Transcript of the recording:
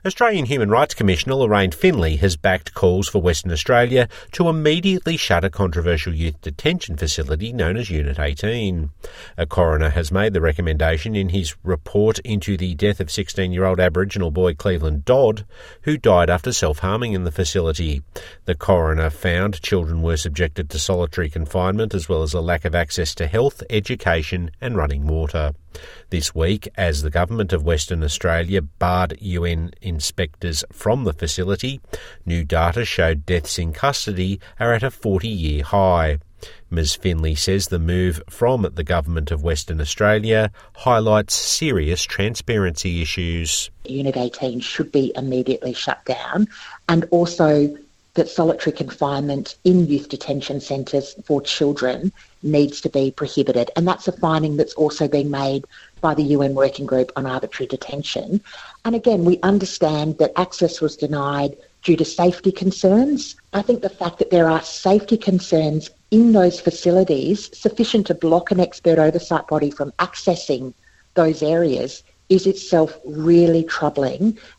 Australian Human Rights Commissioner Lorraine Finlay has backed calls for Western Australia to immediately shut a controversial youth detention facility known as Unit 18. A coroner has made the recommendation in his report into the death of 16-year-old Aboriginal boy Cleveland Dodd, who died after self-harming in the facility. The coroner found children were subjected to solitary confinement as well as a lack of access to health, education and running water. This week, as the government of Western Australia barred UN inspectors from the facility, new data showed deaths in custody are at a 40-year high. Ms Finlay says the move from the government of Western Australia highlights serious transparency issues. Unit 18 should be immediately shut down, and also that solitary confinement in youth detention centres for children needs to be prohibited. And that's a finding that's also being made by the UN Working Group on Arbitrary Detention. And again, we understand that access was denied due to safety concerns. I think the fact that there are safety concerns in those facilities sufficient to block an expert oversight body from accessing those areas is itself really troubling